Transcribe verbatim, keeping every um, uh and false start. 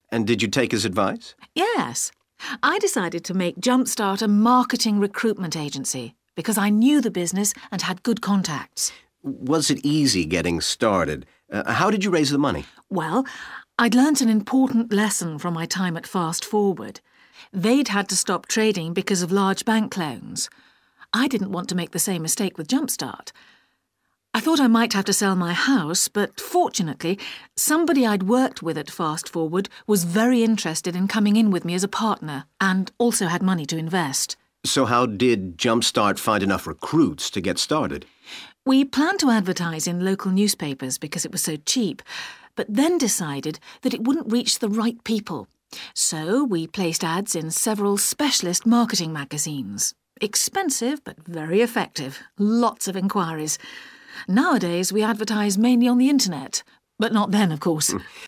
And did you take his advice? Yes. I decided to make Jumpstart a marketing recruitment agency because I knew the business and had good contacts. Was it easy getting started? Uh, how did you raise the money? Well, I'd learnt an important lesson from my time at Fast Forward. They'd had to stop trading because of large bank loans. I didn't want to make the same mistake with Jumpstart. I thought I might have to sell my house, but fortunately, somebody I'd worked with at Fast Forward was very interested in coming in with me as a partner and also had money to invest. So how did Jumpstart find enough recruits to get started? We planned to advertise in local newspapers because it was so cheap, but then decided that it wouldn't reach the right people. So we placed ads in several specialist marketing magazines. Expensive, but very effective. Lots of inquiries. Nowadays, we advertise mainly on the internet, but not then, of course.